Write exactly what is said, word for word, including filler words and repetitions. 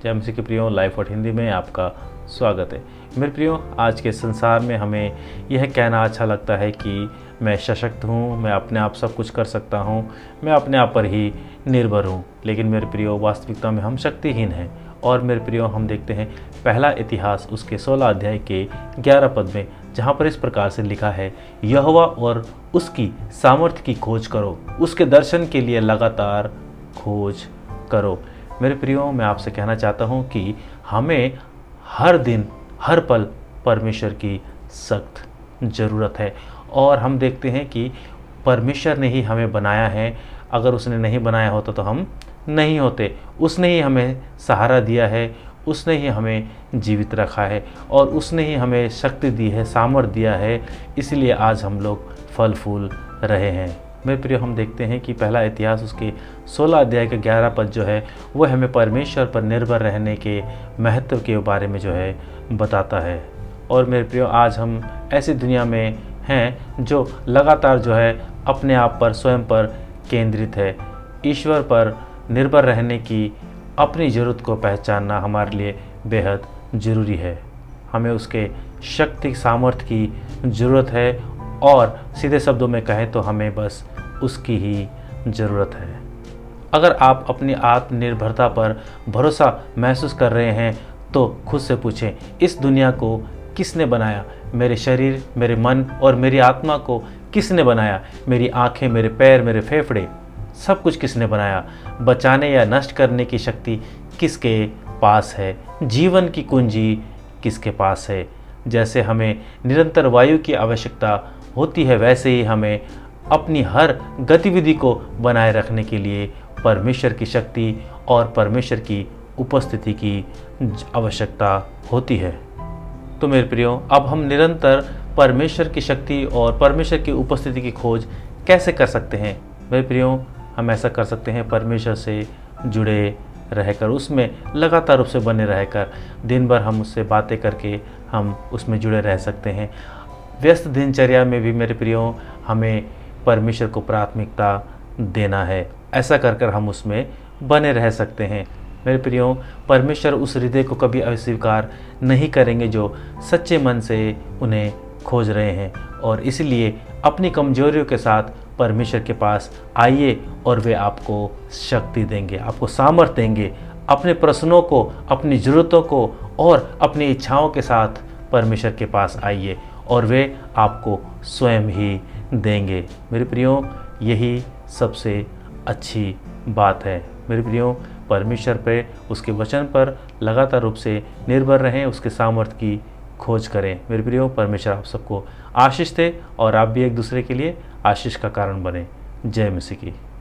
जय मसीह के प्रियो, लाइफ और हिंदी में आपका स्वागत है। मेरे प्रियो, आज के संसार में हमें यह कहना अच्छा लगता है कि मैं सशक्त हूँ, मैं अपने आप सब कुछ कर सकता हूँ, मैं अपने आप पर ही निर्भर हूँ। लेकिन मेरे प्रियो, वास्तविकता में हम शक्तिहीन हैं। और मेरे प्रियो, हम देखते हैं पहला इतिहास उसके सोलह अध्याय के ग्यारह पद में, जहाँ पर इस प्रकार से लिखा है, यहोवा और उसकी सामर्थ्य की खोज करो, उसके दर्शन के लिए लगातार खोज करो। मेरे प्रियो, मैं आपसे कहना चाहता हूँ कि हमें हर दिन हर पल परमेश्वर की सख्त ज़रूरत है। और हम देखते हैं कि परमेश्वर ने ही हमें बनाया है। अगर उसने नहीं बनाया होता तो हम नहीं होते। उसने ही हमें सहारा दिया है, उसने ही हमें जीवित रखा है और उसने ही हमें शक्ति दी है, सामर्थ्य दिया है। इसलिए आज हम लोग फल फूल रहे हैं। मेरे प्रिय, हम देखते हैं कि पहला इतिहास उसके सोलह अध्याय के ग्यारह पद जो है वह हमें परमेश्वर पर निर्भर रहने के महत्व के बारे में जो है बताता है। और मेरे प्रियो, आज हम ऐसी दुनिया में हैं जो लगातार जो है अपने आप पर, स्वयं पर केंद्रित है। ईश्वर पर निर्भर रहने की अपनी ज़रूरत को पहचानना हमारे लिए बेहद ज़रूरी है। हमें उसके शक्ति सामर्थ्य की ज़रूरत है और सीधे शब्दों में कहें तो हमें बस उसकी ही ज़रूरत है। अगर आप अपनी आत्मनिर्भरता पर भरोसा महसूस कर रहे हैं तो खुद से पूछें, इस दुनिया को किसने बनाया? मेरे शरीर, मेरे मन और मेरी आत्मा को किसने बनाया? मेरी आँखें, मेरे पैर, मेरे फेफड़े, सब कुछ किसने बनाया? बचाने या नष्ट करने की शक्ति किसके पास है? जीवन की कुंजी किसके पास है? जैसे हमें निरंतर वायु की आवश्यकता होती है, वैसे ही हमें अपनी हर गतिविधि को बनाए रखने के लिए परमेश्वर की शक्ति और परमेश्वर की उपस्थिति की आवश्यकता होती है। तो मेरे प्रियो, अब हम निरंतर परमेश्वर की शक्ति और परमेश्वर की उपस्थिति की खोज कैसे कर सकते हैं? मेरे प्रियो, हम ऐसा कर सकते हैं परमेश्वर से जुड़े रहकर, उसमें लगातार रूप से बने रहकर, दिन भर हम उससे बातें करके हम उसमें जुड़े रह सकते हैं। व्यस्त दिनचर्या में भी मेरे प्रियो हमें परमेश्वर को प्राथमिकता देना है। ऐसा कर कर हम उसमें बने रह सकते हैं। मेरे प्रियो, परमेश्वर उस हृदय को कभी अस्वीकार नहीं करेंगे जो सच्चे मन से उन्हें खोज रहे हैं। और इसलिए अपनी कमजोरियों के साथ परमेश्वर के पास आइए और वे आपको शक्ति देंगे, आपको सामर्थ्य देंगे। अपने प्रश्नों को, अपनी ज़रूरतों को और अपनी इच्छाओं के साथ परमेश्वर के पास आइए और वे आपको स्वयं ही देंगे। मेरे प्रियो, यही सबसे अच्छी बात है। मेरे प्रियो, परमेश्वर पे, उसके वचन पर लगातार रूप से निर्भर रहें, उसके सामर्थ्य की खोज करें। मेरे प्रियो, परमेश्वर आप सबको आशीष दे और आप भी एक दूसरे के लिए आशीष का कारण बने। जय मसीह की।